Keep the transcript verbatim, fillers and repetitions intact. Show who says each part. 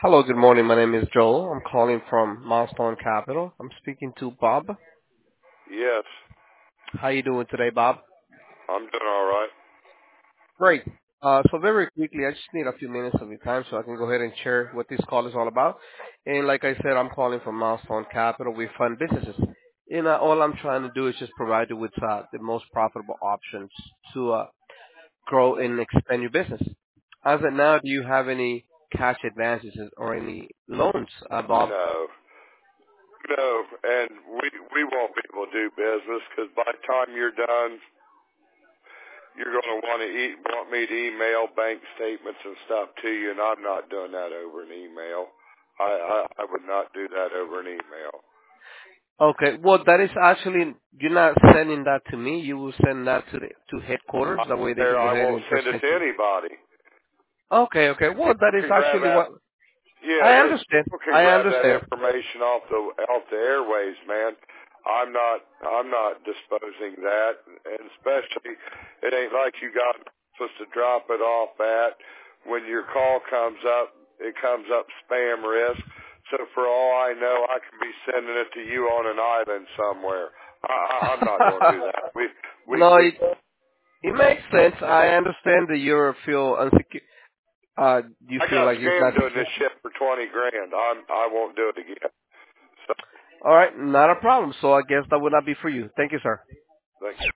Speaker 1: Hello, good morning. My name is Joel. I'm calling from Milestone Capital. I'm speaking to Bob.
Speaker 2: Yes,
Speaker 1: How you doing today, Bob?
Speaker 2: I'm doing all right.
Speaker 1: Great. Uh, so very quickly, I just need a few minutes of your time so I can go ahead and share what this call is all about. And like I said, I'm calling from Milestone Capital. We fund businesses. And uh, all I'm trying to do is just provide you with uh, the most profitable options to uh, grow and expand your business. As of now, do you have any cash advances or any loans, uh, Bob?
Speaker 2: No, no, and we we won't be able to do business because by the time you're done, you're going to want to eat, want me to email bank statements and stuff to you, and I'm not doing that over an email. I I, I would not do that over an email.
Speaker 1: Okay. Well, that is actually, you're not sending that to me. You will send that to the to headquarters.
Speaker 2: I,
Speaker 1: That way they
Speaker 2: there,
Speaker 1: can go
Speaker 2: I
Speaker 1: ahead
Speaker 2: won't
Speaker 1: and
Speaker 2: send it
Speaker 1: present
Speaker 2: to
Speaker 1: you.
Speaker 2: anybody.
Speaker 1: Okay. Okay. Well, that
Speaker 2: People
Speaker 1: is
Speaker 2: can grab
Speaker 1: actually
Speaker 2: that.
Speaker 1: what
Speaker 2: Yeah,
Speaker 1: I
Speaker 2: it,
Speaker 1: understand.
Speaker 2: people can
Speaker 1: I
Speaker 2: grab that
Speaker 1: understand.
Speaker 2: information off the off the airways, man. I'm not I'm not disposing that, and especially it ain't like you got supposed to drop it off at when your call comes up. It comes up spam risk. So for all I know, I could be sending it to you on an island somewhere. I, I, I'm not going to do that. We we
Speaker 1: No,
Speaker 2: we.
Speaker 1: it, it makes sense. I understand that you feel unsecure. Uh, you
Speaker 2: I
Speaker 1: feel
Speaker 2: got
Speaker 1: like it's
Speaker 2: scammed
Speaker 1: not
Speaker 2: doing this
Speaker 1: secure.
Speaker 2: shit for twenty grand. I'm I won't do it again. So
Speaker 1: All right, not a problem. So I guess that would not be for you. Thank you, sir.
Speaker 2: thank you.